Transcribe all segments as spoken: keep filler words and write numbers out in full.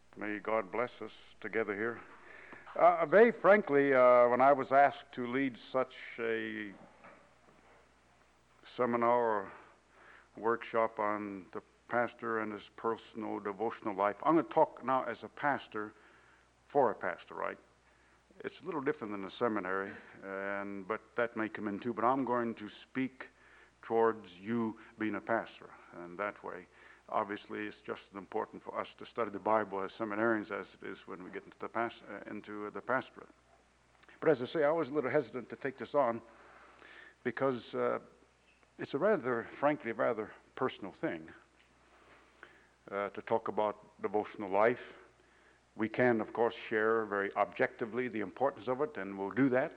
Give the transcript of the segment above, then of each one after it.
May God bless us together here. Uh, very frankly, uh, when I was asked to lead such a seminar or workshop on the pastor and his personal devotional life, I'm going to talk now as a pastor for a pastor, right? It's a little different than a seminary, and but that may come in too. But I'm going to speak towards you being a pastor, and that way, obviously, it's just as important for us to study the Bible as seminarians as it is when we get into the pas- uh, into the pastorate. But as I say, I was a little hesitant to take this on because uh, it's a rather, frankly, a rather personal thing uh, to talk about devotional life. We can, of course, share very objectively the importance of it, and we'll do that.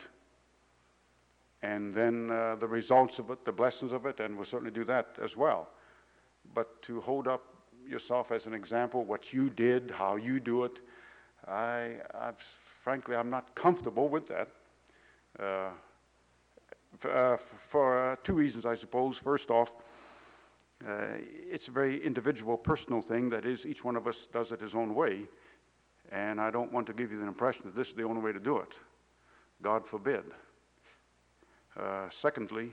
And then uh, the results of it, the blessings of it, and we'll certainly do that as well. But to hold up yourself as an example, what you did, how you do it, I, I've, frankly, I'm not comfortable with that. Uh, f- uh, for uh, two reasons, I suppose. First off, uh, it's a very individual, personal thing. That is, each one of us does it his own way. And I don't want to give you the impression that this is the only way to do it. God forbid. Uh, secondly,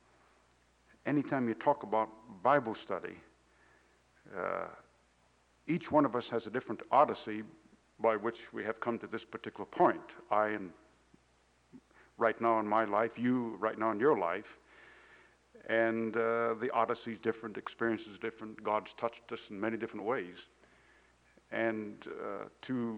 anytime you talk about Bible study, uh, each one of us has a different odyssey by which we have come to this particular point. I, in, right now in my life, you right now in your life, and uh, the odyssey is different, experience is different. God's touched us in many different ways. And uh, to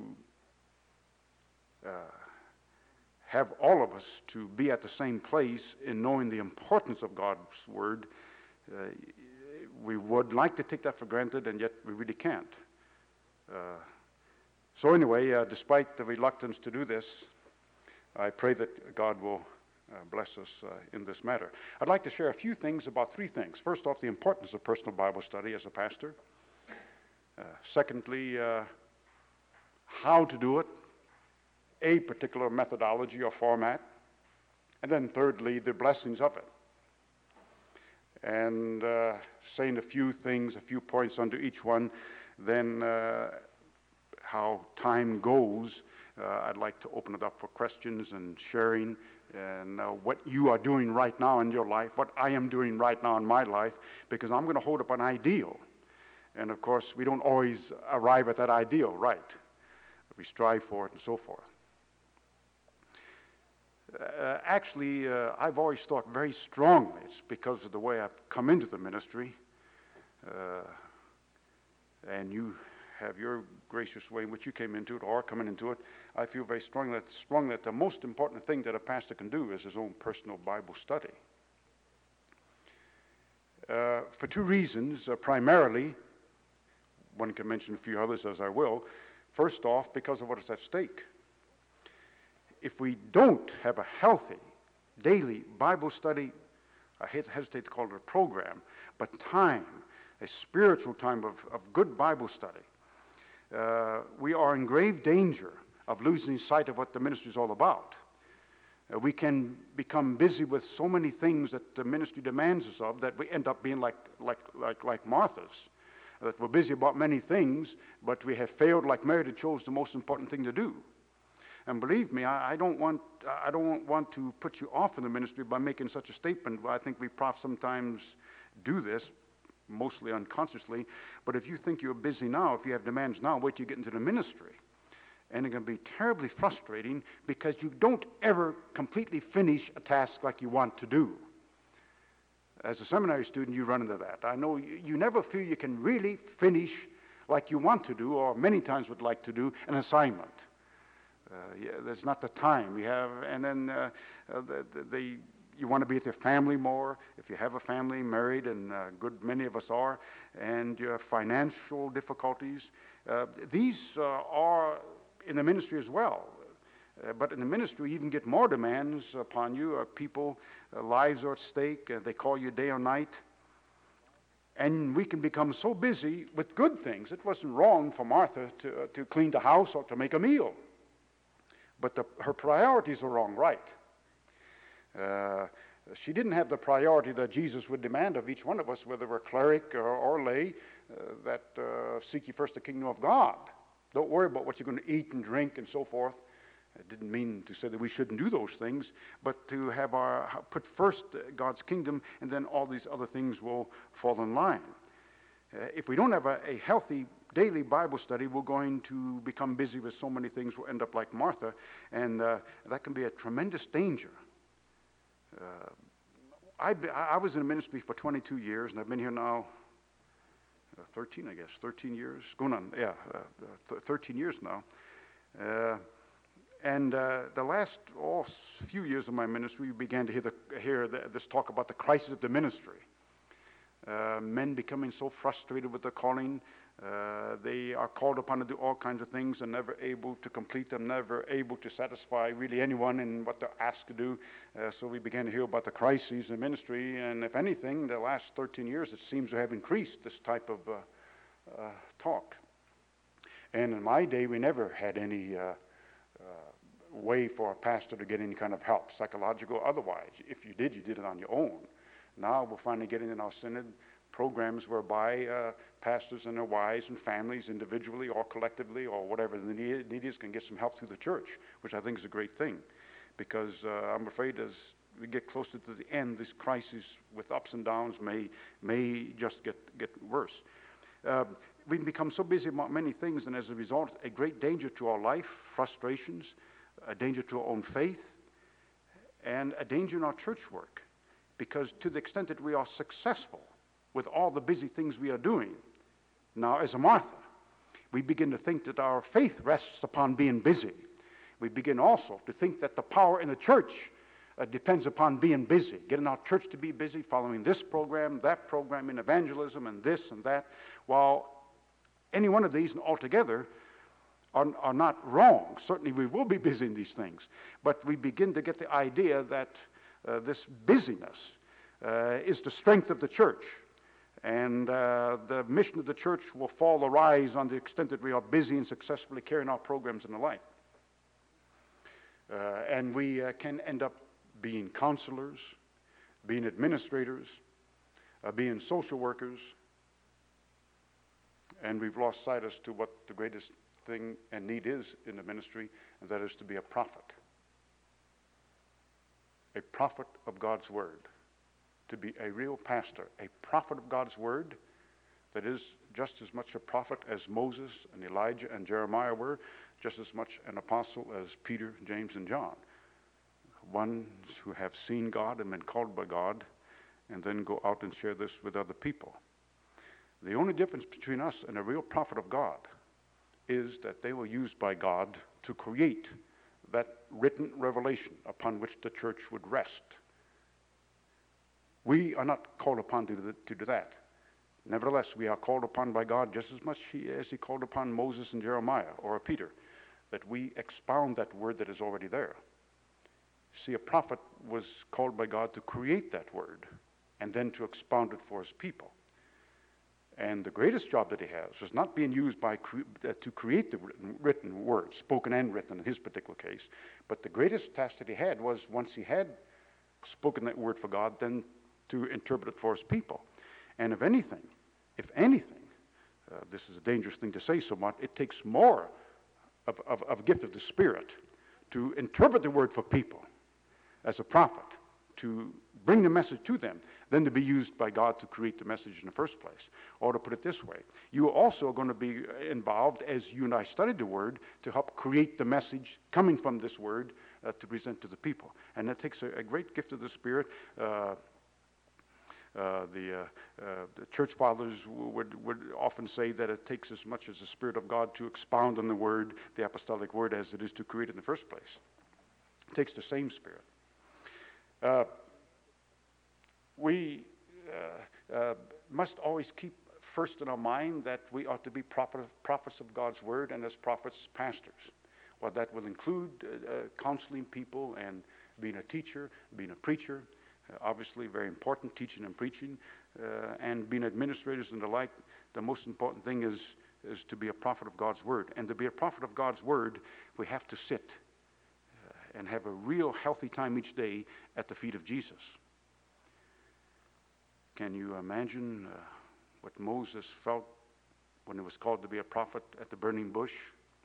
uh, have all of us to be at the same place in knowing the importance of God's Word, uh, we would like to take that for granted, and yet we really can't. Uh, so anyway, uh, despite the reluctance to do this, I pray that God will uh, bless us uh, in this matter. I'd like to share a few things about three things. First off, the importance of personal Bible study as a pastor. Uh, secondly, uh, how to do it, a particular methodology or format, and then thirdly, the blessings of it. And uh, saying a few things, a few points under each one, then uh, how time goes, uh, I'd like to open it up for questions and sharing, and uh, what you are doing right now in your life, what I am doing right now in my life, because I'm going to hold up an ideal. And of course, we don't always arrive at that ideal, right? We strive for it and so forth. Uh, actually, uh, I've always thought very strongly, it's because of the way I've come into the ministry, uh, and you have your gracious way in which you came into it, or coming into it, I feel very strongly that, strongly that the most important thing that a pastor can do is his own personal Bible study. Uh, for two reasons, uh, primarily, one can mention a few others as I will. First off, because of what is at stake. If we don't have a healthy, daily Bible study, I hesitate to call it a program, but time, a spiritual time of, of good Bible study, uh, we are in grave danger of losing sight of what the ministry is all about. Uh, we can become busy with so many things that the ministry demands us of that we end up being like, like, like, like Martha's. That we're busy about many things, but we have failed, like Mary, to chose the most important thing to do. And believe me, I, I don't want I don't want to put you off in the ministry by making such a statement. I think we profs sometimes do this, mostly unconsciously. But if you think you're busy now, if you have demands now, wait till you get into the ministry. And it's going to be terribly frustrating because you don't ever completely finish a task like you want to do. As a seminary student, you run into that. I know you, you never feel you can really finish like you want to do, or many times would like to do, an assignment. Uh, yeah, there's not the time you have, and then uh, uh, the, the, the, you want to be with your family more. If you have a family, married, and a good many of us are, and you have financial difficulties. Uh, these uh, are in the ministry as well. Uh, but in the ministry, you even get more demands upon you. Uh, people, uh, lives are at stake. Uh, they call you day or night. And we can become so busy with good things. It wasn't wrong for Martha to, uh, to clean the house or to make a meal. But the, her priorities are wrong, right? Uh, she didn't have the priority that Jesus would demand of each one of us, whether we're cleric or, or lay, uh, that uh, seek ye first the kingdom of God. Don't worry about what you're going to eat and drink and so forth. It didn't mean to say that we shouldn't do those things, but to have our put first God's kingdom, and then all these other things will fall in line. Uh, if we don't have a, a healthy daily Bible study, we're going to become busy with so many things. We'll end up like Martha, and uh, that can be a tremendous danger. Uh, I, I was in the ministry for twenty-two years, and I've been here now uh, thirteen, I guess, thirteen years, going on, yeah, uh, th- thirteen years now. Uh, and uh, the last oh, few years of my ministry, we began to hear, the, hear the, this talk about the crisis of the ministry. Uh, men becoming so frustrated with their calling. Uh, they are called upon to do all kinds of things and never able to complete them, never able to satisfy really anyone in what they're asked to do. Uh, so we began to hear about the crises in ministry, and if anything, the last thirteen years it seems to have increased this type of uh, uh, talk. And in my day, we never had any uh, uh, way for a pastor to get any kind of help, psychological or otherwise. If you did, you did it on your own. Now we're finally getting in our synod programs whereby uh, pastors and their wives and families individually or collectively or whatever the need, need is can get some help through the church, which I think is a great thing, because uh, I'm afraid as we get closer to the end, these crises with ups and downs may may just get, get worse. Uh, we become so busy about many things, and as a result, a great danger to our life, frustrations, a danger to our own faith, and a danger in our church work. Because to the extent that we are successful with all the busy things we are doing, now as a Martha, we begin to think that our faith rests upon being busy. We begin also to think that the power in the church uh, depends upon being busy, getting our church to be busy, following this program, that program in evangelism, and this and that, while any one of these altogether are, are not wrong. Certainly we will be busy in these things, but we begin to get the idea that Uh, this busyness uh, is the strength of the church, and uh, the mission of the church will fall or rise on the extent that we are busy and successfully carrying out programs and the like. Uh, and we uh, can end up being counselors, being administrators, uh, being social workers, and we've lost sight as to what the greatest thing and need is in the ministry, and that is to be a prophet. A prophet of God's Word, to be a real pastor, a prophet of God's Word that is just as much a prophet as Moses and Elijah and Jeremiah were, just as much an apostle as Peter, James, and John. Ones who have seen God and been called by God, and then go out and share this with other people. The only difference between us and a real prophet of God is that they were used by God to create that written revelation upon which the church would rest. We are not called upon to do, to do that. Nevertheless, we are called upon by God just as much as he called upon Moses and Jeremiah or Peter, that we expound that word that is already there. See, a prophet was called by God to create that word and then to expound it for his people. And the greatest job that he has is not being used by cre- uh, to create the written, written word, spoken and written in his particular case, but the greatest task that he had was, once he had spoken that word for God, then to interpret it for his people. And if anything, if anything, uh, this is a dangerous thing to say so much, it takes more of, of, of gift of the Spirit to interpret the word for people as a prophet, to bring the message to them, than to be used by God to create the message in the first place. Or to put it this way, you are also going to be involved, as you and I studied the Word, to help create the message coming from this Word uh, to present to the people. And that takes a, a great gift of the Spirit. Uh, uh, the, uh, uh, the church fathers would, would often say that it takes as much as the Spirit of God to expound on the Word, the apostolic Word, as it is to create it in the first place. It takes the same Spirit. Uh, we uh, uh, must always keep first in our mind that we ought to be prophet, prophets of God's Word, and as prophets, pastors. Well, that will include uh, uh, counseling people and being a teacher, being a preacher, uh, obviously very important, teaching and preaching, uh, and being administrators and the like. The most important thing is, is to be a prophet of God's Word. And to be a prophet of God's Word, we have to sit uh, and have a real healthy time each day at the feet of Jesus. Can you imagine uh, what Moses felt when he was called to be a prophet at the burning bush?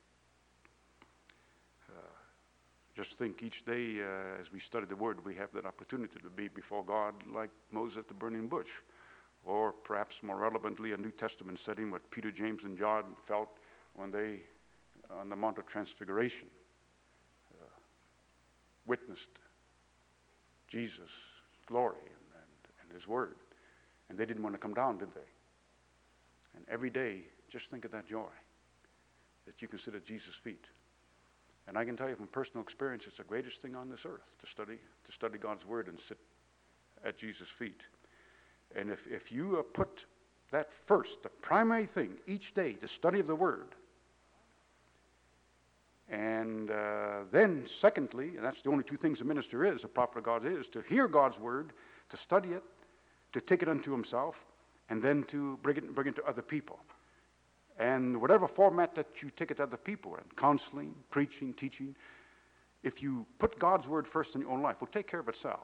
Just think each day uh, as we study the Word, we have that opportunity to be before God like Moses at the burning bush. Or perhaps more relevantly, a New Testament setting, what Peter, James, and John felt when they, on the Mount of Transfiguration, uh, witnessed Jesus' glory and, and, and His Word. And they didn't want to come down, did they? And every day, just think of that joy, that you can sit at Jesus' feet. And I can tell you from personal experience, it's the greatest thing on this earth to study, to study God's Word and sit at Jesus' feet. And if, if you uh, put that first, the primary thing each day, the study of the Word, and uh, then secondly, and that's the only two things a minister is, a prophet of God is, to hear God's Word, to study it, to take it unto himself, and then to bring it, bring it to other people. And whatever format that you take it to other people in, counseling, preaching, teaching, if you put God's Word first in your own life, it will take care of itself.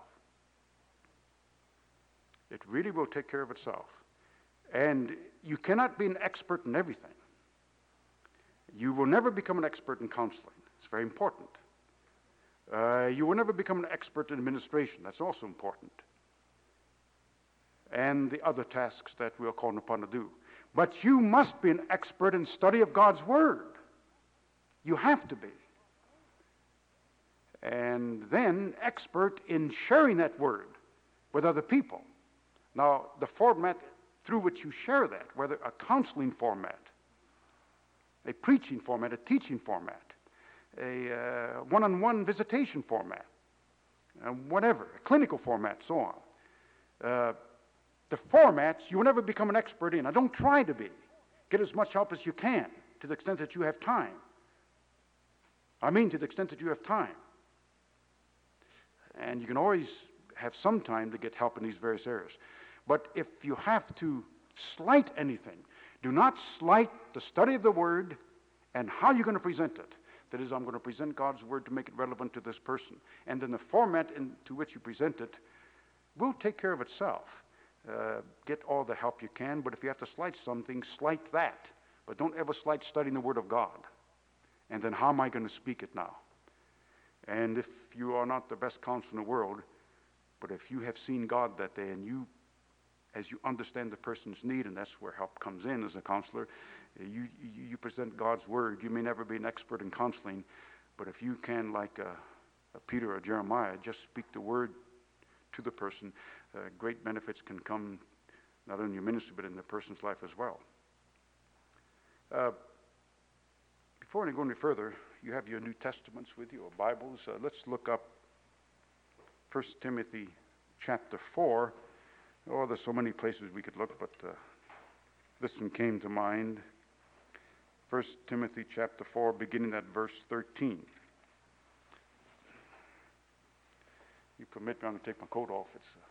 It really will take care of itself. And you cannot be an expert in everything. You will never become an expert in counseling. It's very important. Uh, you will never become an expert in administration. That's also important. And the other tasks that we are called upon to do. But you must be an expert in study of God's Word. You have to be. And then expert in sharing that Word with other people. Now, the format through which you share that, whether a counseling format, a preaching format, a teaching format, a uh, one-on-one visitation format, uh, whatever, a clinical format, so on. Uh, the formats you will never become an expert in. Now, don't try to be. Get as much help as you can to the extent that you have time. I mean to the extent that you have time. And you can always have some time to get help in these various areas. But if you have to slight anything, do not slight the study of the Word and how you're going to present it. That is, I'm going to present God's Word to make it relevant to this person. And then the format into which you present it will take care of itself. Uh, get all the help you can, but if you have to slight something, slight that. But don't ever slight studying the Word of God. And then how am I going to speak it now? And if you are not the best counselor in the world, but if you have seen God that day and you, as you understand the person's need, and that's where help comes in as a counselor, you, you, you present God's Word. You may never be an expert in counseling, but if you can, like a, a Peter or Jeremiah, just speak the Word to the person, uh, great benefits can come not only in your ministry, but in the person's life as well. Uh, before I go any further, you have your New Testaments with you, or Bibles. Uh, let's look up First Timothy chapter four. Oh, there's so many places we could look, but uh, this one came to mind. First Timothy chapter four, beginning at verse thirteen. You permit me, I'm going to take my coat off. It's uh,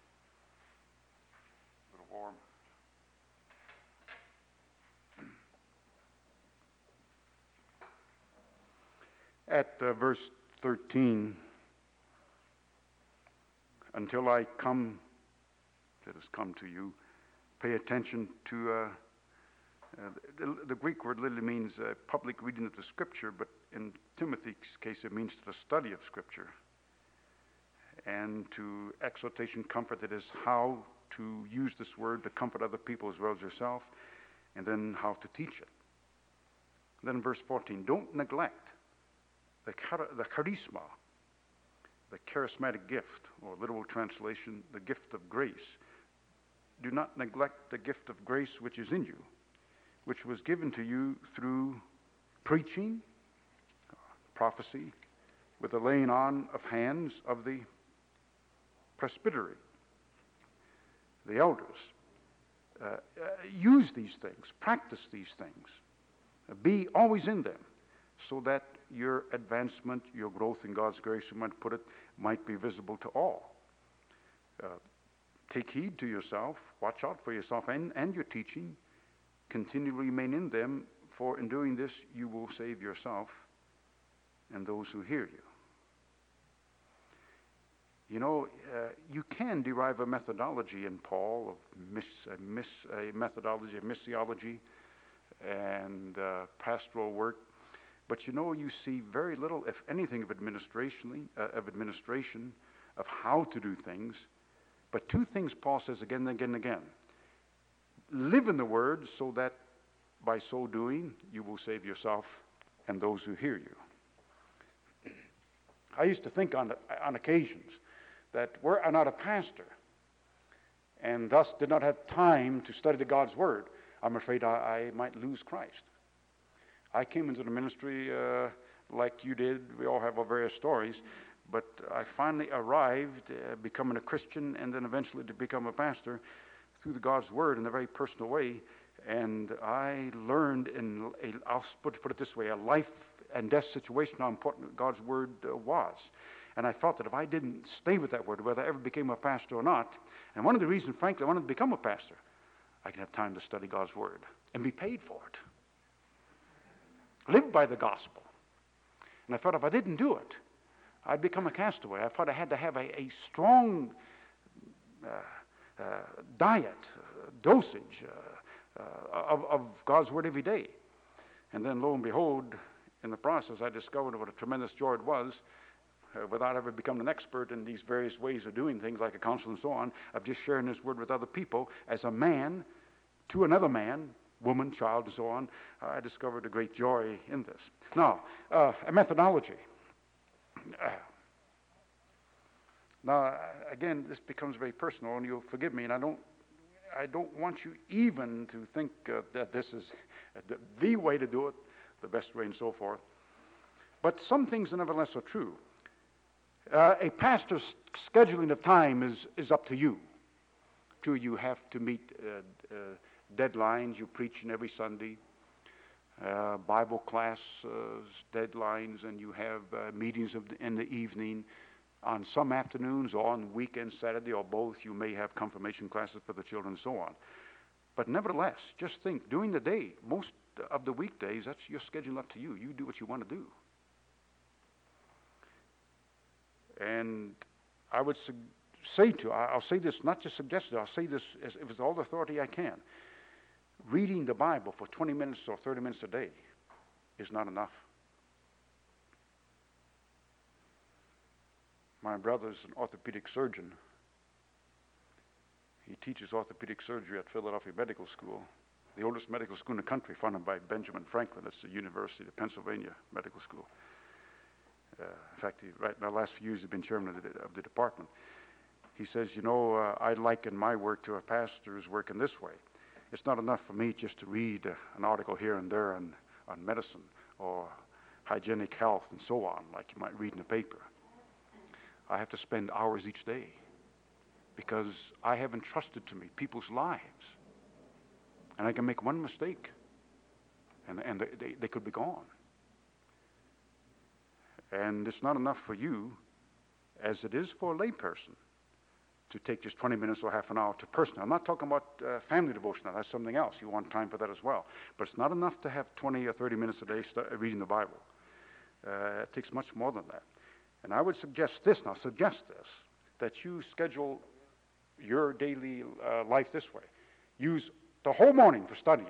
a little warm. At uh, verse thirteen, until I come, that has come to you, pay attention to, uh, uh, the, the Greek word literally means uh, public reading of the Scripture, but in Timothy's case it means the study of Scripture. And to exhortation, comfort, that is how to use this word to comfort other people as well as yourself, and then how to teach it. And then in verse fourteen, don't neglect the, char- the charisma, the charismatic gift, or literal translation, the gift of grace. Do not neglect the gift of grace which is in you, which was given to you through preaching, prophecy, with the laying on of hands of the presbytery, the elders. Uh, uh, use these things, practice these things, uh, be always in them, so that your advancement, your growth in God's grace, you might put it, might be visible to all. Uh, take heed to yourself, watch out for yourself and, and your teaching, continually remain in them, for in doing this you will save yourself and those who hear you. You know, uh, you can derive a methodology in Paul of miss, a, miss, a methodology of missiology and uh, pastoral work. But you know, you see very little, if anything, of administration, uh, of administration, of how to do things. But two things Paul says again and again and again. Live in the Word so that by so doing you will save yourself and those who hear you. I used to think on, on occasions that were I not a pastor and thus did not have time to study the God's Word, I'm afraid I, I might lose Christ. I came into the ministry uh, like you did. We all have our various stories. But I finally arrived uh, becoming a Christian and then eventually to become a pastor through the God's Word in a very personal way. And I learned in, a, I'll put, put it this way, a life and death situation how important God's Word uh, was. And I thought that if I didn't stay with that Word, whether I ever became a pastor or not, and one of the reasons, frankly, I wanted to become a pastor, I can have time to study God's Word and be paid for it. Live by the gospel. And I thought if I didn't do it, I'd become a castaway. I thought I had to have a, a strong uh, uh, diet, uh, dosage uh, uh, of, of God's Word every day. And then, lo and behold, in the process, I discovered what a tremendous joy it was, uh, without ever becoming an expert in these various ways of doing things like a counsel and so on, of just sharing this Word with other people as a man to another man, woman, child, and so on. uh, I discovered a great joy in this. Now, uh, a methodology. Uh, now, again, this becomes very personal, and you'll forgive me, and I don't, I don't want you even to think uh, that this is the, the way to do it, the best way, and so forth. But some things, nevertheless, are true. Uh, a pastor's scheduling of time is, is up to you. True, you have to meet uh, uh, deadlines. You preach in every Sunday. Uh, Bible class uh, deadlines, and you have uh, meetings of the, in the evening. On some afternoons or on weekends, Saturday or both, you may have confirmation classes for the children and so on. But nevertheless, just think, during the day, most of the weekdays, that's your schedule up to you. You do what you want to do. And I would su- say to, I'll say this, not just suggest it, I'll say this as, with all the authority I can. Reading the Bible for twenty minutes or thirty minutes a day is not enough. My brother's an orthopedic surgeon. He teaches orthopedic surgery at Philadelphia Medical School, the oldest medical school in the country, funded by Benjamin Franklin. That's the University of Pennsylvania Medical School. Uh, in fact, he, right in the last few years, he's been chairman of the, of the department. He says, you know, uh, I liken my work to a pastor's work in this way. It's not enough for me just to read uh, an article here and there on, on medicine or hygienic health and so on, like you might read in the paper. I have to spend hours each day because I have entrusted to me people's lives. And I can make one mistake and, and they, they, they could be gone. And it's not enough for you, as it is for a layperson, to take just twenty minutes or half an hour to personal. I'm not talking about uh, family devotion. That's something else. You want time for that as well. But it's not enough to have twenty or thirty minutes a day st- reading the Bible. Uh, it takes much more than that. And I would suggest this, now suggest this, that you schedule your daily uh, life this way. Use the whole morning for studying.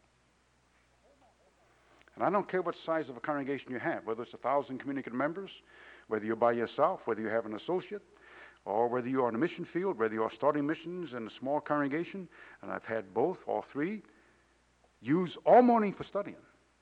And I don't care what size of a congregation you have, whether it's a thousand communicant members, whether you're by yourself, whether you have an associate, or whether you are in a mission field, whether you are starting missions in a small congregation, and I've had both, all three. Use all morning for studying.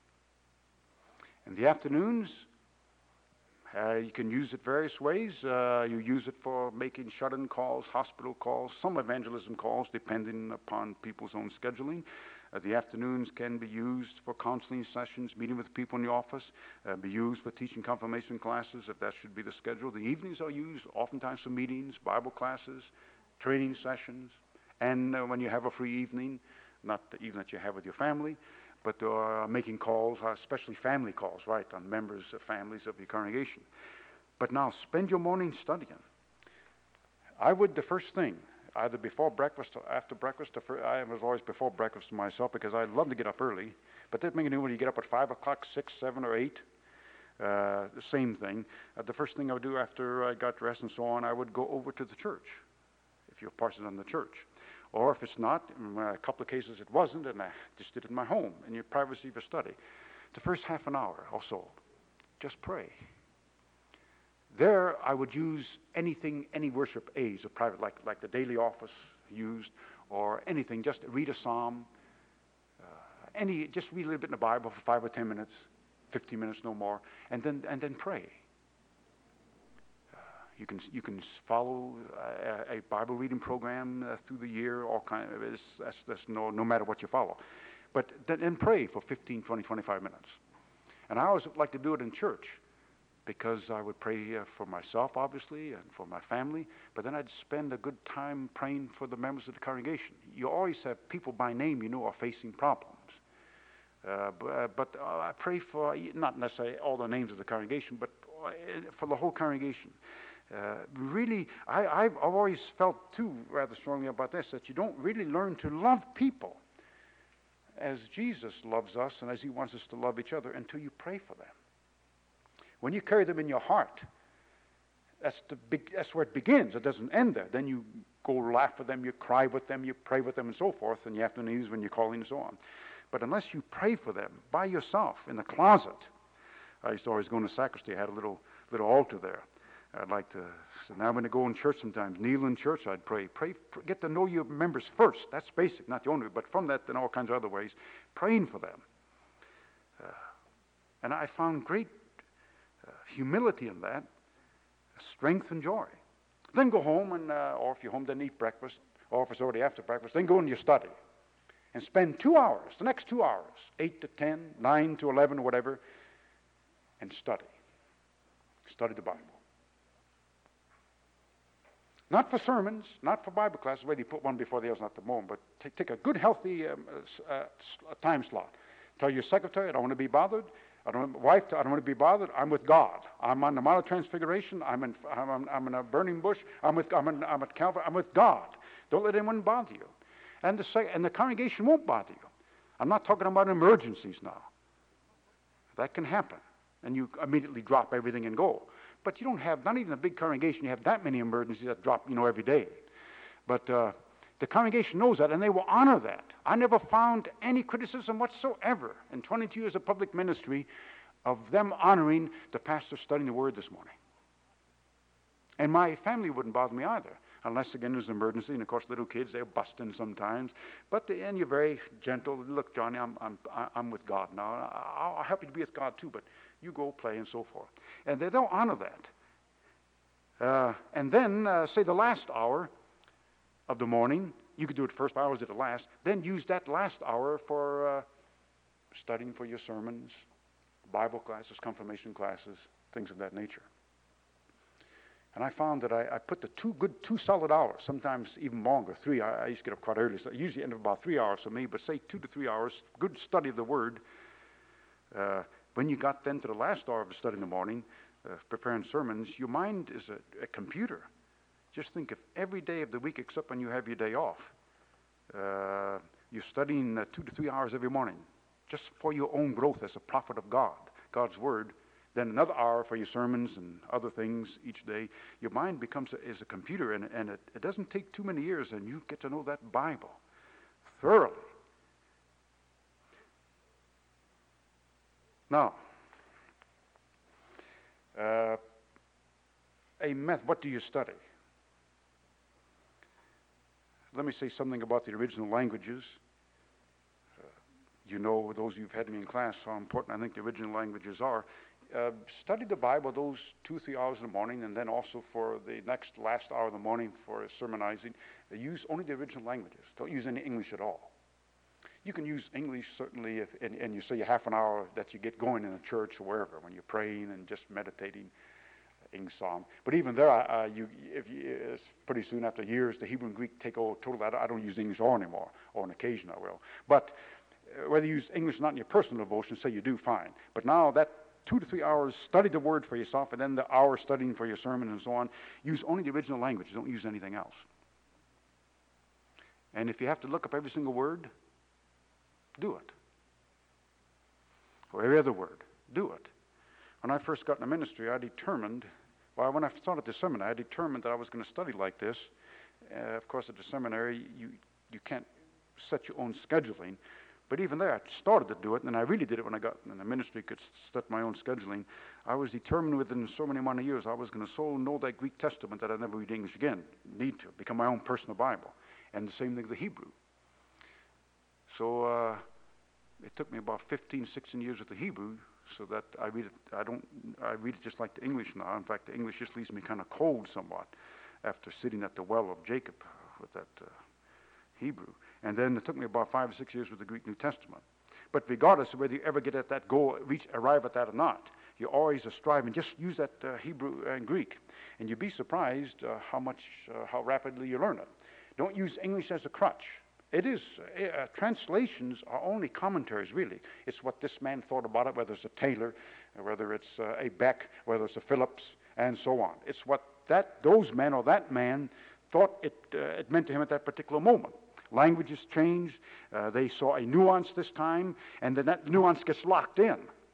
In the afternoons, uh, you can use it various ways. Uh, you use it for making shut-in calls, hospital calls, some evangelism calls, depending upon people's own scheduling. Uh, the afternoons can be used for counseling sessions, meeting with people in the office, uh, be used for teaching confirmation classes, if that should be the schedule. The evenings are used oftentimes for meetings, Bible classes, training sessions, and uh, when you have a free evening, not the evening that you have with your family, but uh, making calls, uh, especially family calls, right, on members of families of your congregation. But now, spend your morning studying. I would, the first thing, either before breakfast or after breakfast. I was always before breakfast myself because I love to get up early. But that makes when you get up at five o'clock, six, seven, or eight, uh, the same thing. Uh, the first thing I would do after I got dressed and so on, I would go over to the church, if you're parsing on the church. Or if it's not, in a couple of cases it wasn't, and I just did it in my home, in your privacy for study. The first half an hour or so, just pray. There, I would use anything, any worship aids, or private, like like the daily office used, or anything. Just read a psalm. Uh, any, just read a little bit in the Bible for five or ten minutes, fifteen minutes, no more, and then and then pray. Uh, you can you can follow a, a Bible reading program uh, through the year. All kind of it's, that's that's no no matter what you follow, but then, then pray for fifteen, twenty, twenty-five minutes. And I always like to do it in church, because I would pray uh, for myself, obviously, and for my family, but then I'd spend a good time praying for the members of the congregation. You always have people by name you know are facing problems. Uh, but uh, but uh, I pray for, not necessarily all the names of the congregation, but for the whole congregation. Uh, really, I, I've always felt, too, rather strongly about this, that you don't really learn to love people as Jesus loves us and as he wants us to love each other until you pray for them. When you carry them in your heart, that's the big, that's where it begins. It doesn't end there. Then you go laugh with them, you cry with them, you pray with them, and so forth, and you have to use when you're calling and so on. But unless you pray for them by yourself in the closet, I used to always go in the sacristy. I had a little little altar there. I'd like to. So now when I go in church, sometimes kneel in church. I'd pray. Pray. pray get to know your members first. That's basic, not the only way. But from that, in all kinds of other ways, praying for them. Uh, and I found great Uh, humility in that, strength and joy. Then go home, and uh, or if you're home, then eat breakfast, or if it's already after breakfast, then go in your study and spend two hours, the next two hours, eight to ten, nine to eleven, or whatever, and study. Study the Bible. Not for sermons, not for Bible classes, where you put one before the others, not the moment, but take, take a good, healthy um, uh, time slot. Tell your secretary, I don't want to be bothered. I don't want my wife to, I don't want to be bothered. I'm with God. I'm on the Mount of Transfiguration. I'm in, I'm, I'm in a burning bush. I'm with, I'm, in, I'm at Calvary. I'm with God. Don't let anyone bother you. And the, and the congregation won't bother you. I'm not talking about emergencies now. That can happen. And you immediately drop everything and go. But you don't have, not even a big congregation, you have that many emergencies that drop, you know, every day. But uh, the congregation knows that, and they will honor that. I never found any criticism whatsoever in twenty-two years of public ministry of them honoring the pastor studying the Word this morning. And my family wouldn't bother me either, unless, again, there's an emergency. And, of course, little kids, they'll bust in sometimes. But, and you're very gentle. Look, Johnny, I'm, I'm, I'm with God now. I'll, I'll help you to be with God, too, but you go play and so forth. And they don't honor that. Uh, and then, uh, say, the last hour of the morning, you could do it first, I always did it last, then use that last hour for uh, studying for your sermons, Bible classes, confirmation classes, things of that nature. And I found that I, I put the two good, two solid hours, sometimes even longer, three. I, I used to get up quite early, so I usually end up about three hours for me, but say two to three hours, good study of the Word. Uh, when you got then to the last hour of the study in the morning, uh, preparing sermons, your mind is a, a computer. Just think, if every day of the week, except when you have your day off, uh, you're studying uh, two to three hours every morning, just for your own growth as a prophet of God, God's Word, then another hour for your sermons and other things each day, your mind becomes a, is a computer, and, and it, it doesn't take too many years, and you get to know that Bible thoroughly. Now, uh, a method, what do you study? Let me say something about the original languages. Uh, you know, those who've had me in class, how important I think the original languages are. Uh, study the Bible those two, three hours in the morning, and then also for the next last hour of the morning for sermonizing. Uh, use only the original languages. Don't use any English at all. You can use English, certainly, if, and, and you say a half an hour that you get going in a church or wherever, when you're praying and just meditating. English psalm. But even there, uh, you, if you, it's pretty soon after years, the Hebrew and Greek take over totally. I don't use English all anymore, or on occasion I will. But uh, whether you use English or not in your personal devotion, say you do, fine. But now that two to three hours, study the Word for yourself, and then the hour studying for your sermon and so on, use only the original language. Don't use anything else. And if you have to look up every single word, do it. Or every other word, do it. When I first got in the ministry, I determined, well, when I started the seminary, I determined that I was going to study like this. Uh, of course, at the seminary, you, you can't set your own scheduling, But even there, I started to do it, and I really did it when I got in the ministry, could set my own scheduling. I was determined within so many amount of years I was going to so know that Greek Testament that I'd never read English again. Need to become my own personal Bible. And the same thing with the Hebrew. So uh, it took me about fifteen, sixteen years with the Hebrew, so that I read it. I don't. I read it just like the English now. In fact, the English just leaves me kind of cold somewhat after sitting at the well of Jacob with that uh, Hebrew. And then it took me about five or six years with the Greek New Testament. But regardless of whether you ever get at that goal, reach, arrive at that or not, you always are striving. Just use that uh, Hebrew and Greek, and you'd be surprised uh, how much, uh, how rapidly you learn it. Don't use English as a crutch. It is, uh, translations are only commentaries, really. It's what this man thought about it, whether it's a Taylor, whether it's uh, a Beck, whether it's a Phillips, and so on. It's what that those men or that man thought it, uh, it meant to him at that particular moment. Languages change. Uh, they saw a nuance this time, and then that nuance gets locked in.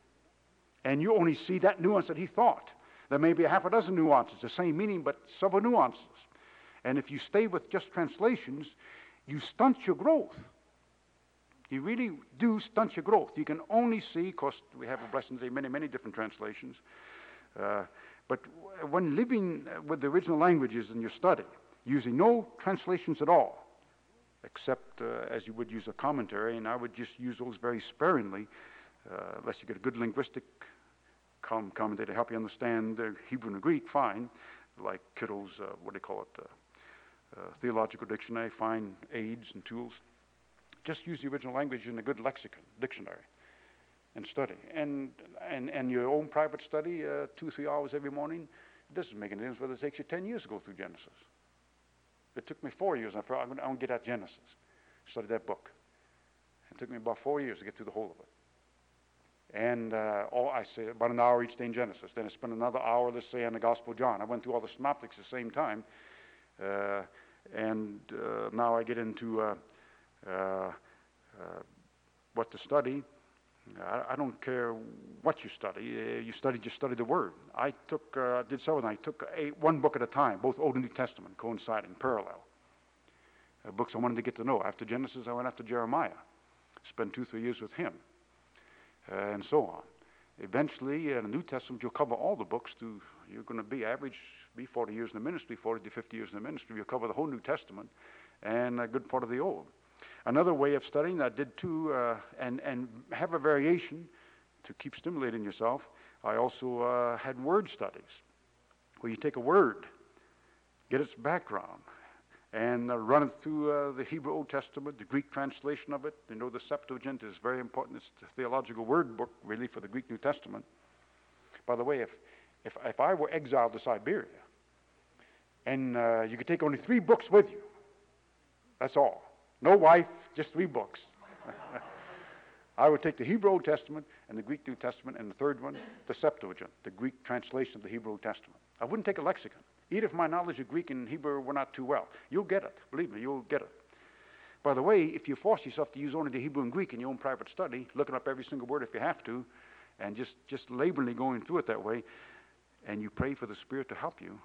And you only see that nuance that he thought. There may be a half a dozen nuances, the same meaning, but several nuances. And if you stay with just translations, you stunt your growth. You really do stunt your growth. You can only see, of course, we have a blessing today, many, many different translations. Uh, but when living with the original languages in your study, using no translations at all, except uh, as you would use a commentary, and I would just use those very sparingly, uh, unless you get a good linguistic com- commentator to help you understand the Hebrew and the Greek, fine, like Kittle's, uh, what do they call it, uh, uh, theological dictionary, fine aids and tools. Just use the original language in a good lexicon, dictionary, and study. And and, and your own private study, uh, two, three hours every morning, it doesn't make any difference whether it takes you ten years to go through Genesis. It took me four years. I thought, I'm going to get at Genesis. Study that book. It took me about four years to get through the whole of it. And uh, all I say, about an hour each day in Genesis. Then I spent another hour, let's say, on the Gospel of John. I went through all the synoptics at the same time. Uh, and uh, now I get into uh, uh, uh, what to study. I, I don't care what you study. Uh, you study, just study the Word. I took, uh, did several. I took a, one book at a time, both Old and New Testament, coinciding, parallel. Uh, books I wanted to get to know. After Genesis, I went after Jeremiah. Spent two, three years with him, uh, and so on. Eventually, in the New Testament, you'll cover all the books. To you're going to be average, be forty years in the ministry, forty to fifty years in the ministry. You'll cover the whole New Testament and a good part of the Old. Another way of studying I did too, uh, and, and have a variation to keep stimulating yourself. I also uh, had word studies, where you take a word, get its background, and uh, run it through uh, the Hebrew Old Testament, the Greek translation of it. You know, the Septuagint is very important. It's the theological word book, really, for the Greek New Testament. By the way, if if, if I were exiled to Siberia, and uh, you could take only three books with you, that's all. No wife, just three books. I would take the Hebrew Old Testament and the Greek New Testament, and the third one, the Septuagint, the Greek translation of the Hebrew Old Testament. I wouldn't take a lexicon, even if my knowledge of Greek and Hebrew were not too well. You'll get it. Believe me, you'll get it. By the way, if you force yourself to use only the Hebrew and Greek in your own private study, looking up every single word if you have to, and just, just laboringly going through it that way, and you pray for the Spirit to help you,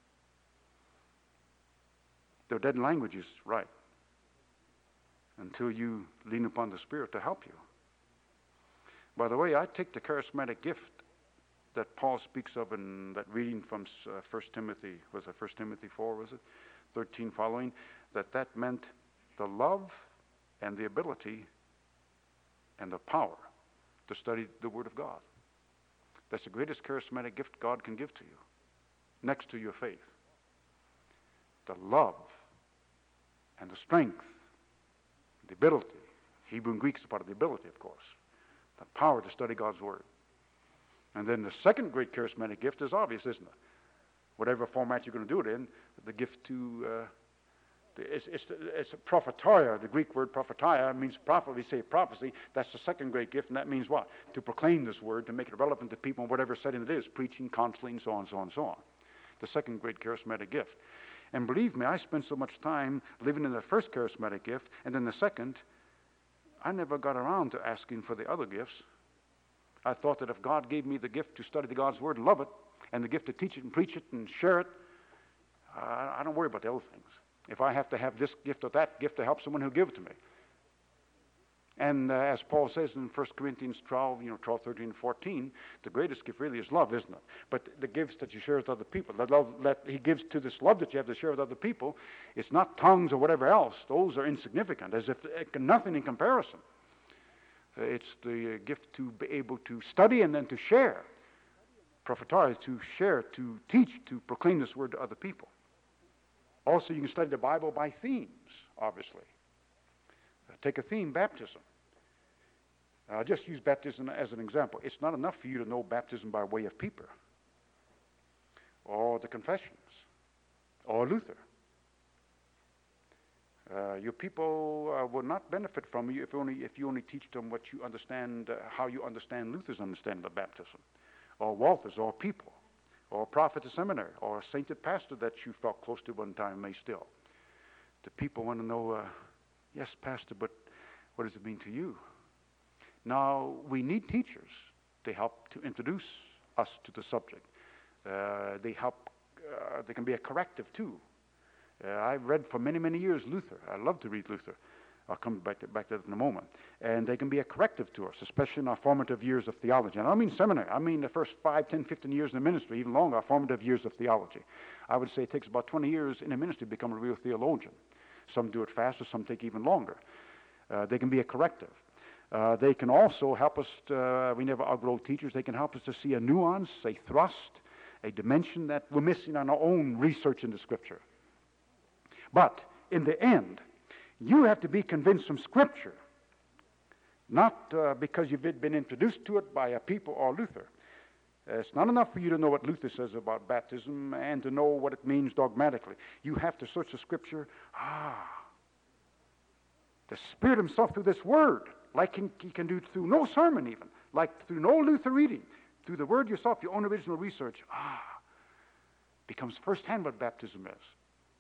they're dead languages, right, until you lean upon the Spirit to help you. By the way, I take the charismatic gift that Paul speaks of in that reading from uh, First Timothy, was it First Timothy four, was it? thirteen following, that that meant the love and the ability and the power to study the Word of God. That's the greatest charismatic gift God can give to you, next to your faith. The love and the strength, the ability. Hebrew and Greek is part of the ability, of course. The power to study God's Word. And then the second great charismatic gift is obvious, isn't it? Whatever format you're going to do it in, the gift to, uh, the, it's, it's, it's a prophetia. The Greek word prophetia means prophet. We say prophecy. That's the second great gift, and that means what? To proclaim this word, to make it relevant to people in whatever setting it is, preaching, counseling, so on, so on, so on. The second great charismatic gift. And believe me, I spent so much time living in the first charismatic gift, and then the second, I never got around to asking for the other gifts. I thought that if God gave me the gift to study the God's Word and love it, and the gift to teach it and preach it and share it, uh, I don't worry about the other things. If I have to have this gift or that gift to help someone, he'll give it to me. And uh, as Paul says in First Corinthians twelve, you know, twelve, thirteen, fourteen, the greatest gift really is love, isn't it? But the gifts that you share with other people, that love that he gives to this love that you have to share with other people, it's not tongues or whatever else. Those are insignificant, as if uh, nothing in comparison. Uh, it's the uh, gift to be able to study and then to share. Prophetari, to share, to teach, to proclaim this word to other people. Also, you can study the Bible by themes, obviously. Uh, take a theme, baptism. I'll just use baptism as an example. It's not enough for you to know baptism by way of Pieper, or the Confessions, or Luther. Uh, your people uh, will not benefit from you if only if you only teach them what you understand, uh, how you understand Luther's understanding of baptism, or Walther's, or people, or a prophet at seminary, or a sainted pastor that you felt close to one time may still. The people want to know, uh, yes, Pastor, but what does it mean to you? Now, we need teachers to help to introduce us to the subject. Uh, they help, uh, they can be a corrective too. Uh, I've read for many, many years Luther. I love to read Luther. I'll come back to, back to that in a moment. And they can be a corrective to us, especially in our formative years of theology. And I don't mean seminary. I mean the first five, ten, fifteen years in the ministry, even longer, our formative years of theology. I would say it takes about twenty years in the ministry to become a real theologian. Some do it faster, some take even longer. Uh, they can be a corrective. Uh, they can also help us, to, uh, we never outgrow teachers, they can help us to see a nuance, a thrust, a dimension that we're missing on our own research in the Scripture. But in the end, you have to be convinced from Scripture, not uh, because you've been introduced to it by a people or Luther. Uh, it's not enough for you to know what Luther says about baptism and to know what it means dogmatically. You have to search the Scripture. Ah, the Spirit himself through this Word, like he can do through no sermon even, like through no Luther reading, through the Word yourself, your own original research, ah, becomes firsthand what baptism is.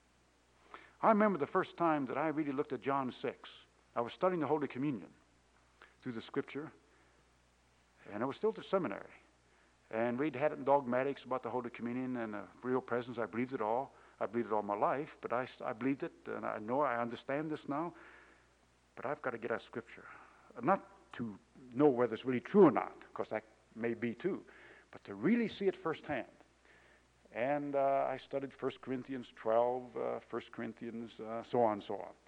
I remember the first time that I really looked at John six. I was studying the Holy Communion through the Scripture, and I was still at the seminary. And we'd had it in dogmatics about the Holy Communion and the real presence. I believed it all. I believed it all my life, but I, I believed it, and I know I understand this now. But I've got to get out Scripture. Not to know whether it's really true or not, because that may be too, but to really see it firsthand. And uh, I studied First Corinthians twelve, uh, First Corinthians, uh, so on and so on.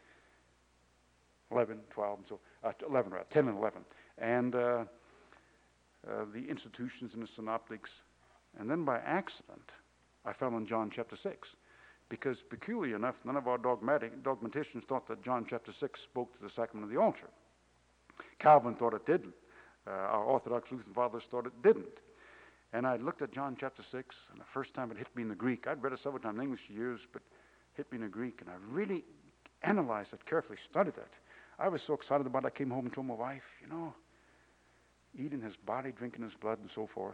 eleven, twelve, and so uh, eleven, rather, ten and eleven. And uh, uh, the institutions and the synoptics. And then by accident, I fell on John chapter six. Because peculiar enough, none of our dogmatic, dogmaticians thought that John chapter six spoke to the sacrament of the altar. Calvin thought it didn't. Uh, our Orthodox Lutheran fathers thought it didn't. And I looked at John chapter six, and the first time it hit me in the Greek. I'd read it several times in English for years, but it hit me in the Greek, and I really analyzed it carefully, studied it. I was so excited about it, I came home and told my wife, you know, eating his body, drinking his blood, and so forth.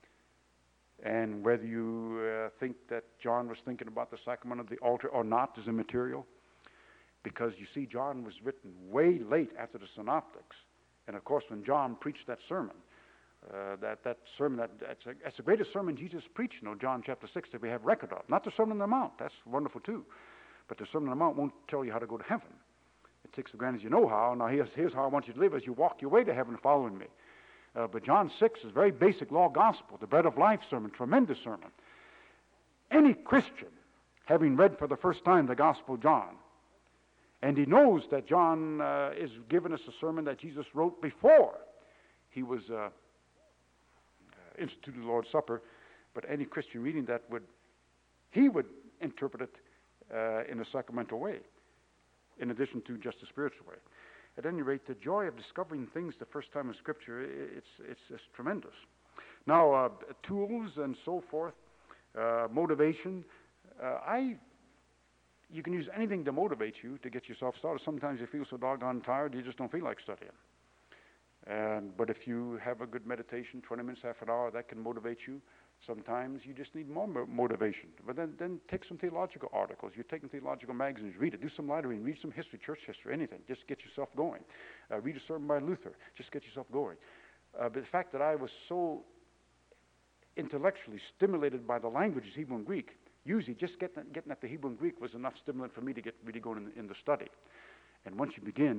And whether you uh, think that John was thinking about the sacrament of the altar or not is immaterial, because you see, John was written way late after the synoptics. And of course, when John preached that sermon, uh, that, that sermon, that, that's, a, that's the greatest sermon Jesus preached, you know, John chapter six, that we have record of. Not the Sermon on the Mount, that's wonderful too. But the Sermon on the Mount won't tell you how to go to heaven. It takes for granted you know how. Now here's, here's how I want you to live as you walk your way to heaven following me. Uh, but John six is very basic law gospel, the bread of life sermon, tremendous sermon. Any Christian, having read for the first time the Gospel of John, and he knows that John uh, is giving us a sermon that Jesus wrote before he was uh, instituted the Lord's Supper, but any Christian reading that would, he would interpret it uh, in a sacramental way, in addition to just a spiritual way. At any rate, the joy of discovering things the first time in Scripture, it's, it's, it's tremendous. Now, uh, tools and so forth, uh, motivation, uh, I, you can use anything to motivate you to get yourself started. Sometimes you feel so doggone tired, you just don't feel like studying. And, but if you have a good meditation, twenty minutes, half an hour, that can motivate you. Sometimes you just need more mo- motivation. But then, then take some theological articles. You're taking theological magazines, read it. Do some light reading, read some history, church history, anything. Just get yourself going. Uh, read a sermon by Luther. Just get yourself going. Uh, but the fact that I was so intellectually stimulated by the languages, Hebrew and Greek, usually just getting, getting at the Hebrew and Greek was enough stimulant for me to get really going in, in the study. And once you begin,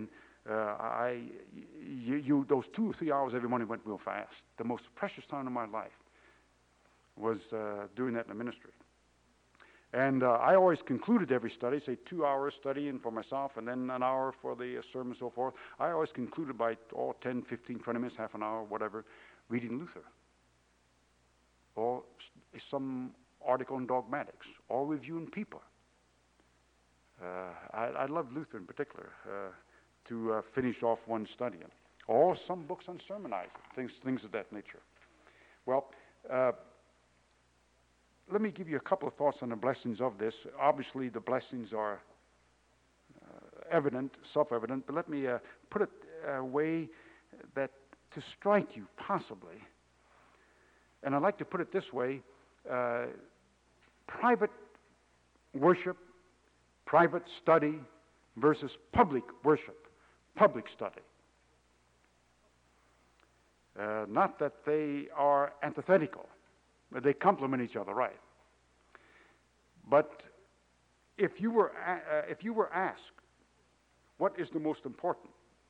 Uh, I, you, you, those two or three hours every morning went real fast. The most precious time of my life was uh, doing that in the ministry. And uh, I always concluded every study, say two hours studying for myself and then an hour for the uh, sermon and so forth. I always concluded by all ten, fifteen, twenty minutes, half an hour, whatever, reading Luther. Or some article on dogmatics, or reviewing Pieper. Uh, I, I love Luther in particular, uh, to uh, finish off one study. Or some books on sermonizing, things, things of that nature. Well, uh, let me give you a couple of thoughts on the blessings of this. Obviously, the blessings are uh, evident, self-evident, but let me uh, put it a way that to strike you, possibly. And I'd like to put it this way, uh, private worship, private study versus public worship, public study. Uh, not that they are antithetical. They complement each other, right? But if you were uh, if you were asked, what is the most important,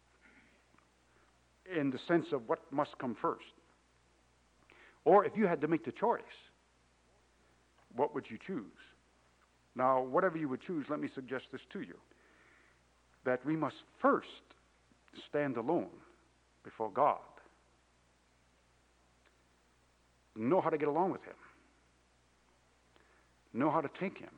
in the sense of what must come first, or if you had to make the choice, what would you choose? Now, whatever you would choose, let me suggest this to you: that we must first stand alone before God. Know how to get along with Him. Know how to take Him.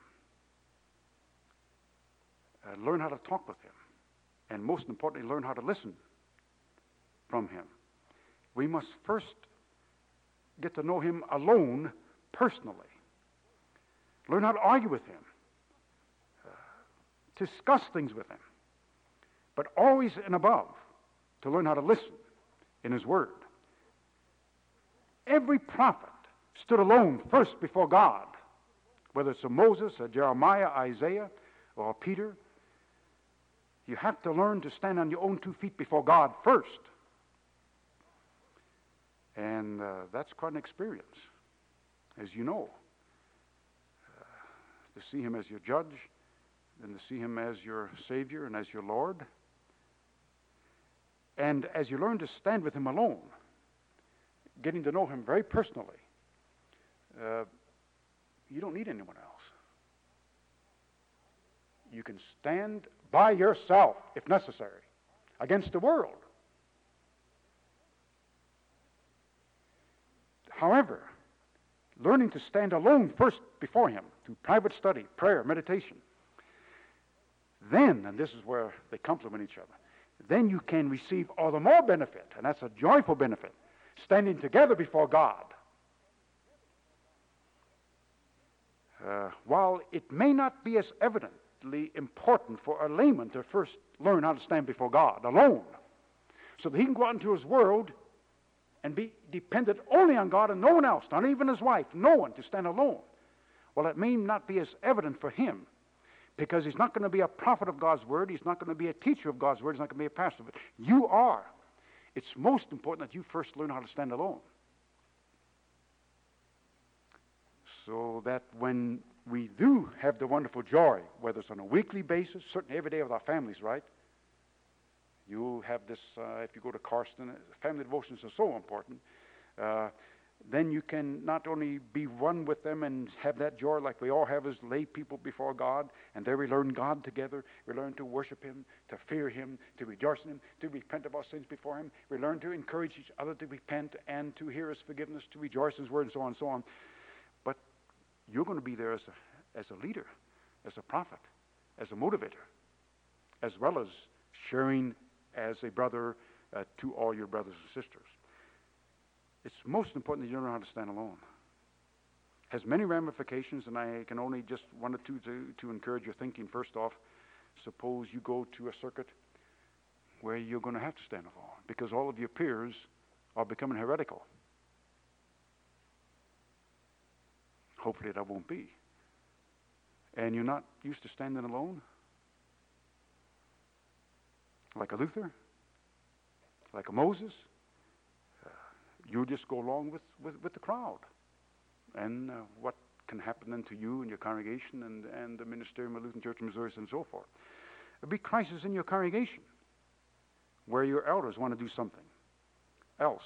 Uh, learn how to talk with Him. And most importantly, learn how to listen from Him. We must first get to know Him alone, personally. Learn how to argue with Him. Uh, discuss things with Him. But always and above, to learn how to listen in His Word. Every prophet stood alone first before God, whether it's a Moses, a Jeremiah, Isaiah, or a Peter. You have to learn to stand on your own two feet before God first. And uh, that's quite an experience, as you know. Uh, to see Him as your judge, then to see Him as your Savior and as your Lord. And as you learn to stand with Him alone, getting to know Him very personally, uh, you don't need anyone else. You can stand by yourself, if necessary, against the world. However, learning to stand alone first before Him, through private study, prayer, meditation, then, and this is where they complement each other, then you can receive all the more benefit, and that's a joyful benefit, standing together before God. Uh, while it may not be as evidently important for a layman to first learn how to stand before God alone, so that he can go out into his world and be dependent only on God and no one else, not even his wife, no one, to stand alone. Well, it may not be as evident for him, because he's not going to be a prophet of God's Word, he's not going to be a teacher of God's Word, he's not going to be a pastor of it. You are. It's most important that you first learn how to stand alone. So that when we do have the wonderful joy, whether it's on a weekly basis, certainly every day with our families, right? You have this, uh, if you go to Carson, family devotions are so important. Uh, then you can not only be one with them and have that joy like we all have as lay people before God, and there we learn God together. We learn to worship Him, to fear Him, to rejoice in Him, to repent of our sins before Him. We learn to encourage each other to repent and to hear His forgiveness, to rejoice in His Word, and so on and so on. But you're going to be there as a, as a leader, as a prophet, as a motivator, as well as sharing as a brother uh, to all your brothers and sisters. It's most important that you learn how to stand alone. It has many ramifications, and I can only just one or two to, to encourage your thinking. First off, suppose you go to a circuit where you're going to have to stand alone because all of your peers are becoming heretical. Hopefully that won't be. And you're not used to standing alone? Like a Luther? Like a Moses? You just go along with, with, with the crowd. And uh, what can happen then to you and your congregation and, and the ministerium of Lutheran Church of Missouri and so forth. There'll be crisis in your congregation. where your elders want to do something else.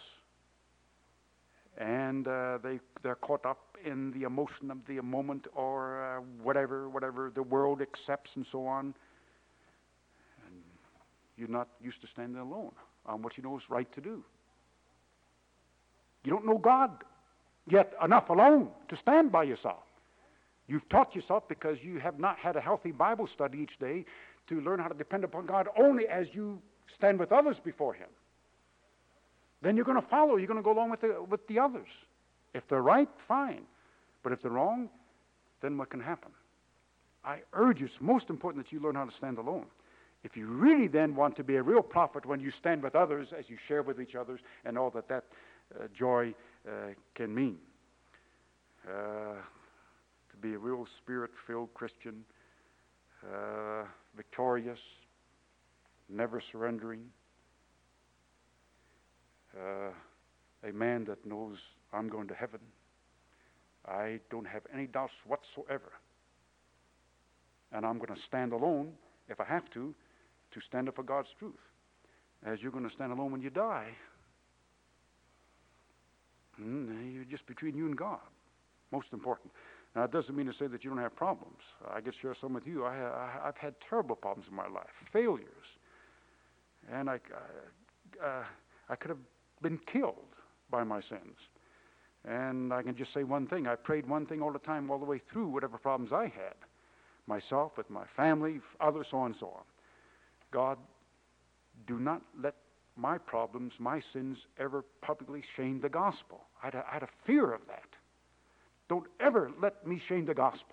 And uh, they, they're caught up in the emotion of the moment or uh, whatever, whatever the world accepts and so on. And you're not used to standing alone on what you know is right to do. You don't know God yet enough alone to stand by yourself. You've taught yourself because you have not had a healthy Bible study each day to learn how to depend upon God only as you stand with others before Him. Then you're going to follow. You're going to go along with the, with the others. If they're right, fine. But if they're wrong, then what can happen? I urge you, it's most important that you learn how to stand alone. If you really then want to be a real prophet when you stand with others, as you share with each other, and all that that uh, joy uh, can mean. Uh, to be a real spirit-filled Christian, uh, victorious, never surrendering, Uh, a man that knows I'm going to heaven. I don't have any doubts whatsoever. And I'm going to stand alone, if I have to, to stand up for God's truth. As you're going to stand alone when you die. Mm, you're just between you and God. Most important. Now, it doesn't mean to say that you don't have problems. I could share some with you. I, I, I've had terrible problems in my life. Failures. And I, I, uh, I could have been killed by my sins. And I can just say one thing. I prayed one thing all the time, all the way through whatever problems I had. Myself, with my family, others, so on and so on. God, do not let my problems, my sins, ever publicly shame the gospel. I had a, I had a fear of that. Don't ever let me shame the gospel.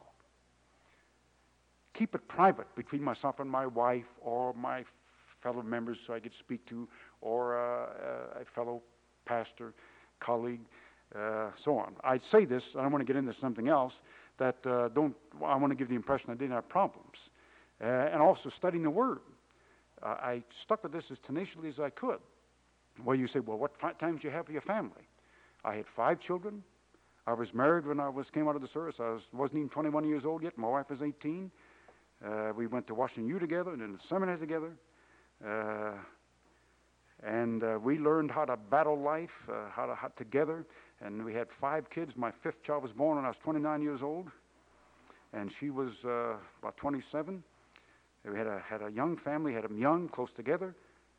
Keep it private between myself and my wife or my fellow members so I could speak to, or uh, a fellow pastor, colleague, uh, so on. I'd say this, I don't want to get into something else, that uh, don't, I want to give the impression I didn't have problems. Uh, and also studying the Word. Uh, I stuck with this as tenaciously as I could. Well, you say, well, what fi- time did you have for your family? I had five children. I was married when I was came out of the service. I was, wasn't even twenty-one years old yet. My wife was eighteen. Uh, we went to Washington U together and then the seminary together. Uh, and uh, we learned how to battle life, uh, how to how, together. And we had five kids. My fifth child was born when I was twenty-nine years old, and she was uh, about twenty-seven. We had a had a young family, had them young, close together.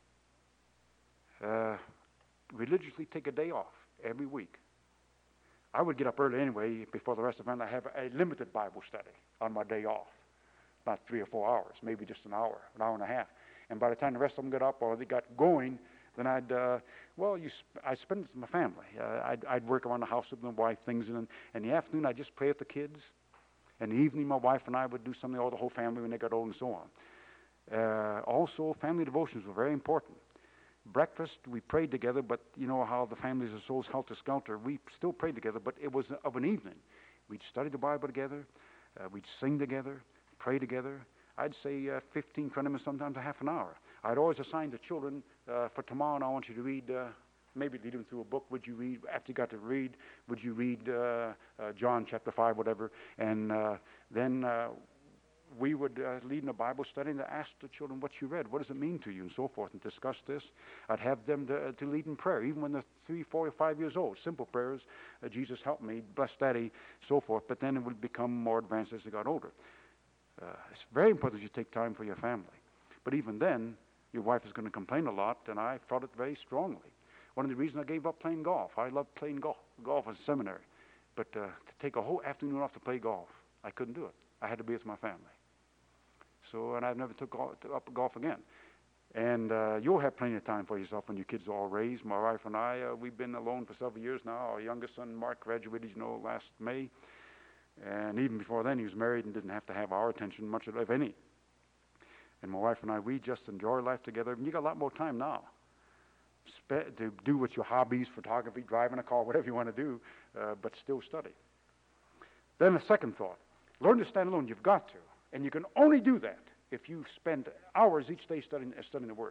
Uh, religiously take a day off every week. I would get up early anyway before the rest of the family. I have a limited Bible study on my day off, not three or four hours, maybe just an hour, an hour and a half. And by the time the rest of them got up or they got going, then I'd, uh, well, you sp- I'd spend it with my family. Uh, I'd, I'd work around the house with my wife, things, and in the afternoon I'd just play with the kids. In the evening, my wife and I would do something, all the whole family when they got old and so on. Uh, also, family devotions were very important. Breakfast, we prayed together, but you know how the families are so helter-skelter. We still prayed together, but it was of an evening. We'd study the Bible together. Uh, we'd sing together, pray together. I'd say uh, fifteen, twenty minutes, sometimes a half an hour. I'd always assign the children, uh, for tomorrow, and I want you to read, uh, maybe lead them through a book. Would you read, after you got to read, would you read uh, uh, John chapter five, whatever, and uh, then uh, we would uh, lead in a Bible study and ask the children what you read, what does it mean to you, and so forth, and discuss this. I'd have them to, to lead in prayer, even when they're three, four, or five years old. Simple prayers, uh, Jesus help me, bless Daddy, so forth. But then it would become more advanced as they got older. Uh, it's very important that you take time for your family. But even then, your wife is going to complain a lot, and I felt it very strongly. One of the reasons I gave up playing golf, I loved playing golf. Golf was seminary. But uh, to take a whole afternoon off to play golf, I couldn't do it. I had to be with my family. So, and I've never took, golf, took up golf again. And uh, you'll have plenty of time for yourself when your kids are all raised. My wife and I, uh, we've been alone for several years now. Our youngest son, Mark, graduated, you know, last May. And even before then, he was married and didn't have to have our attention much, if any. And my wife and I, we just enjoy life together. And you got a lot more time now Spe- to do with your hobbies, photography, driving a car, whatever you want to do, uh, but still study. Then the second thought, learn to stand alone. You've got to. And you can only do that if you spend hours each day studying, studying the Word.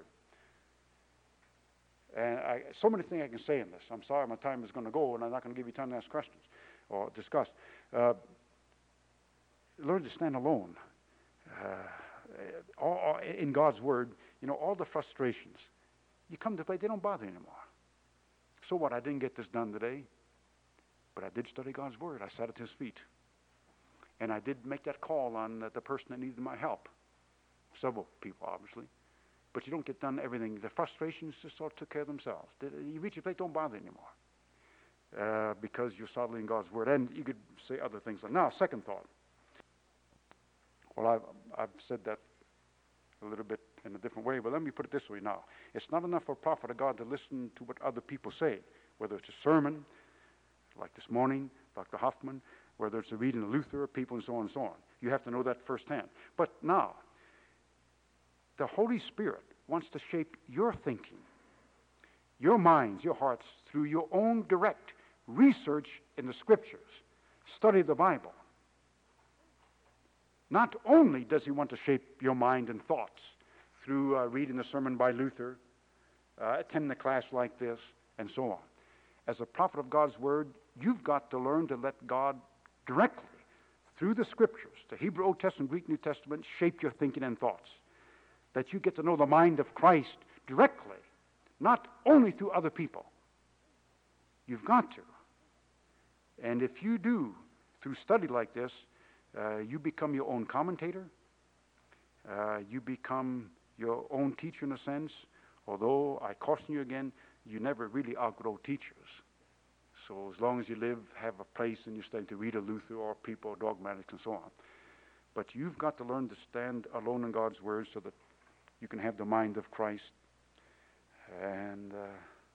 And I, so many things I can say in this. I'm sorry my time is going to go, and I'm not going to give you time to ask questions or discuss. Uh, learn to stand alone. Uh, all, all, in God's Word, you know, all the frustrations, You come to play, they don't bother you anymore. So what? I didn't get this done today, but I did study God's Word. I sat at His feet. And I did make that call on uh, the person that needed my help. Several people, obviously. But you don't get done everything. The frustrations just sort of took care of themselves. You reach your plate, don't bother anymore. Uh, because you're solidly in God's Word. And you could say other things. Now, second thought. Well, I've, I've said that a little bit in a different way, but let me put it this way now. It's not enough for a prophet of God to listen to what other people say, whether it's a sermon, like this morning, Doctor Hoffman, whether it's a reading of Luther, people, and so on and so on. You have to know that firsthand. But now, the Holy Spirit wants to shape your thinking, your minds, your hearts, through your own direct research in the Scriptures. Study the Bible. Not only does He want to shape your mind and thoughts through uh, reading a sermon by Luther, uh, attending a class like this, and so on. As a prophet of God's Word, you've got to learn to let God directly, through the Scriptures, the Hebrew Old Testament, Greek New Testament, shape your thinking and thoughts. That you get to know the mind of Christ directly, not only through other people. You've got to. And if you do, through study like this, uh, you become your own commentator. Uh, you become your own teacher in a sense. Although, I caution you again, you never really outgrow teachers. So as long as you live, have a place in your study to read a Luther or people, dogmatics, and so on. But you've got to learn to stand alone in God's Word so that you can have the mind of Christ and uh,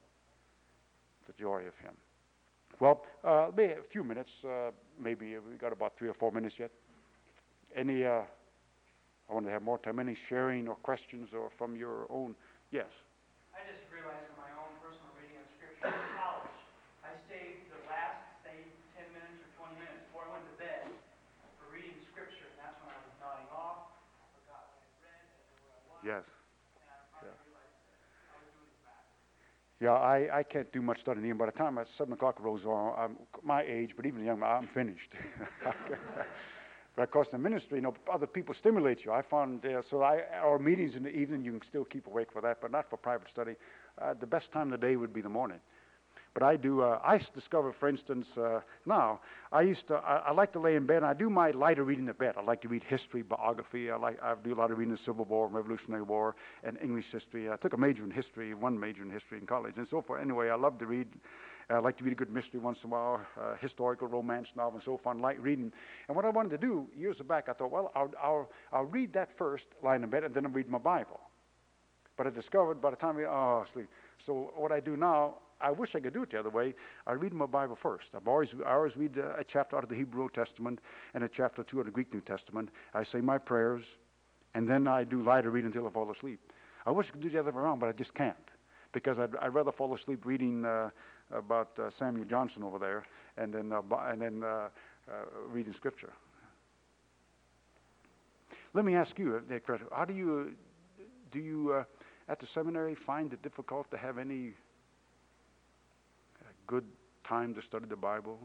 the joy of Him. Well, uh, maybe a few minutes, uh, maybe we've got about three or four minutes yet. Any, uh, I want to have more time, any sharing or questions or from your own, yes? I just realized in my own personal reading of Scripture in college, I stayed the last, say, ten minutes or twenty minutes before I went to bed for reading Scripture, and that's when I was nodding off, I forgot what I read, I knew where I was. Yes. And I finally Yeah. realized that I was doing it backwards. Yeah, I, I can't do much studying. By the time at seven o'clock rolls on, I'm my age, but even young, I'm finished. But of course, the ministry, you know, other people stimulate you. I found, uh, so I, our meetings in the evening, you can still keep awake for that, but not for private study. Uh, the best time of the day would be the morning. But I do, uh, I discover, for instance, uh, now, I used to, I, I like to lay in bed, and I do my lighter reading in bed. I like to read history, biography. I like, I do a lot of reading the Civil War, Revolutionary War, and English history. I took a major in history, one major in history in college, and so forth. Anyway, I love to read. I like to read a good mystery once in a while, uh, historical romance novel, and so forth. I like reading. And what I wanted to do years back, I thought, well, I'll, I'll, I'll read that first, lying in bed, and then I'll read my Bible. But I discovered by the time we, oh, sleep. So what I do now, I wish I could do it the other way. I read my Bible first. I've always, I always read a, a chapter out of the Hebrew Old Testament and a chapter or two of the Greek New Testament. I say my prayers, and then I do lighter reading until I fall asleep. I wish I could do the other way around, but I just can't. Because I'd, I'd rather fall asleep reading uh, about uh, Samuel Johnson over there, and then uh, and then uh, uh, reading Scripture. Let me ask you, Nick, how do you do you uh, at the seminary find it difficult to have any good time to study the Bible?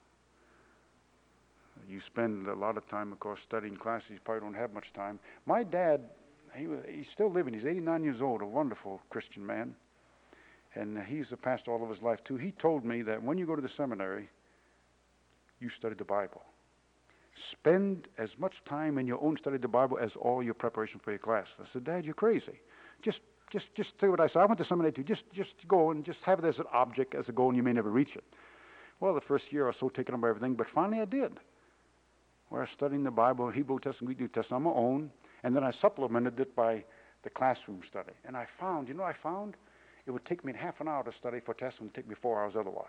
You spend a lot of time, of course, studying classes. You probably don't have much time. My dad, he was, he's still living. He's eighty-nine years old, a wonderful Christian man. And he's a pastor all of his life, too. He told me that when you go to the seminary, you study the Bible. Spend as much time in your own study of the Bible as all your preparation for your class. I said, Dad, you're crazy. Just just, just say what I said. I went to seminary, too. Just, just go and just have it as an object, as a goal, and you may never reach it. Well, the first year I was so taken up by everything, but finally I did. Where I was studying the Bible, Hebrew Testament, Greek New Testament on my own, and then I supplemented it by the classroom study. And I found, you know what I found? It would take me half an hour to study for tests, and it would take me four hours otherwise.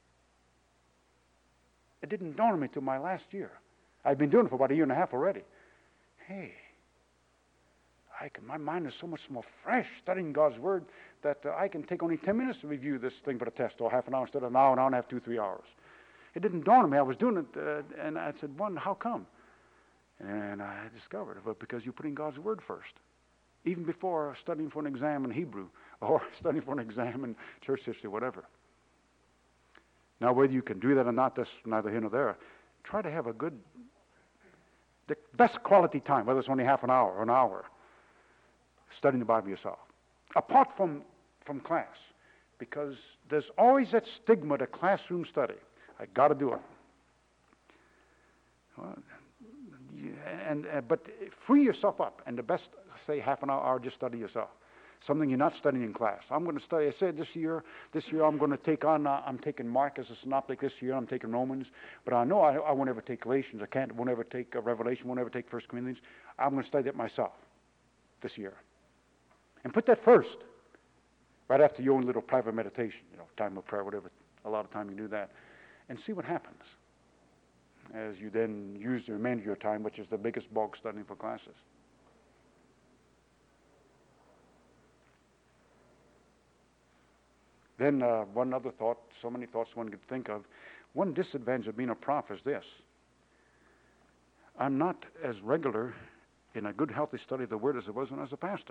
It didn't dawn on me till my last year. I've been doing it for about a year and a half already. Hey, I can, my mind is so much more fresh studying God's Word that uh, I can take only ten minutes to review this thing for the test, or half an hour instead of an hour, an hour and a half, two, three hours. It didn't dawn on me. I was doing it, uh, and I said, "One, how come?" And I discovered, well, because you're putting God's Word first. Even before studying for an exam in Hebrew or studying for an exam in church history, whatever. Now, whether you can do that or not, that's neither here nor there. Try to have a good, the best quality time, whether it's only half an hour or an hour, studying the Bible yourself. Apart from from class, because there's always that stigma to classroom study. I got to do it. Well, you, and uh, but free yourself up, and the best, say, half an hour, hour, just study yourself. Something you're not studying in class. I'm going to study. I said this year. This year I'm going to take on. Uh, I'm taking Mark as a synoptic. This year I'm taking Romans. But I know I, I won't ever take Galatians. I can't. Won't ever take uh, Revelation. Won't ever take First Corinthians. I'm going to study that myself this year, and put that first. Right after your own little private meditation, you know, time of prayer, whatever. A lot of time you do that, and see what happens as you then use the remainder of your time, which is the biggest bulk studying for classes. Then uh, one other thought, so many thoughts one could think of. One disadvantage of being a prof is this. I'm not as regular in a good, healthy study of the Word as I was when I was a pastor.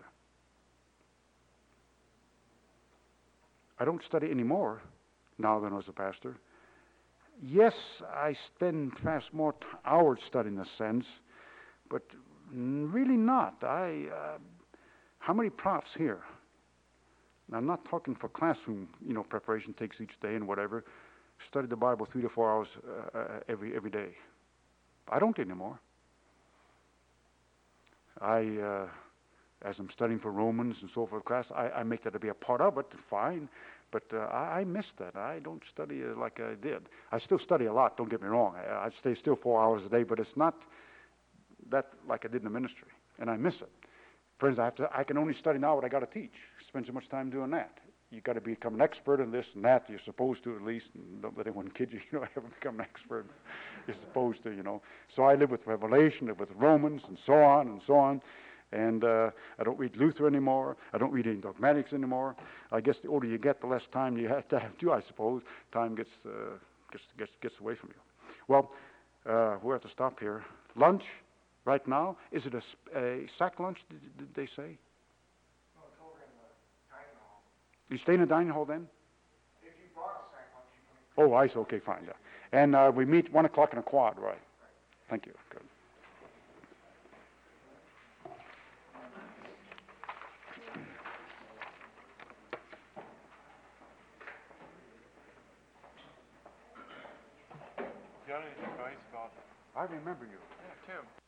I don't study any more now than I was a pastor. Yes, I spend perhaps more t- hours studying the sense, but really not. I, uh, how many profs here? Now, I'm not talking for classroom, you know, preparation takes each day and whatever. Study the Bible three to four hours uh, uh, every every day. I don't anymore. I, uh, as I'm studying for Romans and so forth class, I, I make that to be a part of it, fine. But uh, I, I miss that. I don't study uh, like I did. I still study a lot, don't get me wrong. I, I stay still four hours a day, but it's not that like I did in the ministry. And I miss it. Friends, I have to. I can only study now what I got to teach. Spend so much time doing that. You got to become an expert in this and that. You're supposed to, at least. And don't let anyone kid you. You know, I haven't become an expert. You're supposed to, you know. So I live with Revelation, live with Romans, and so on and so on. And uh, I don't read Luther anymore. I don't read any dogmatics anymore. I guess the older you get, the less time you have to have to. I suppose time gets uh, gets gets gets away from you. Well, uh, we have to stop here. Lunch. Right now, is it a, a sack lunch, did, did they say? No, it's over in the dining hall. You stay in the dining hall then? If you brought a sack lunch, you can... Oh, I see. Okay, fine. Yeah. And uh, we meet one o'clock in a quad, right? Thank you. Good. You got any advice about... I remember you. Yeah, Tim.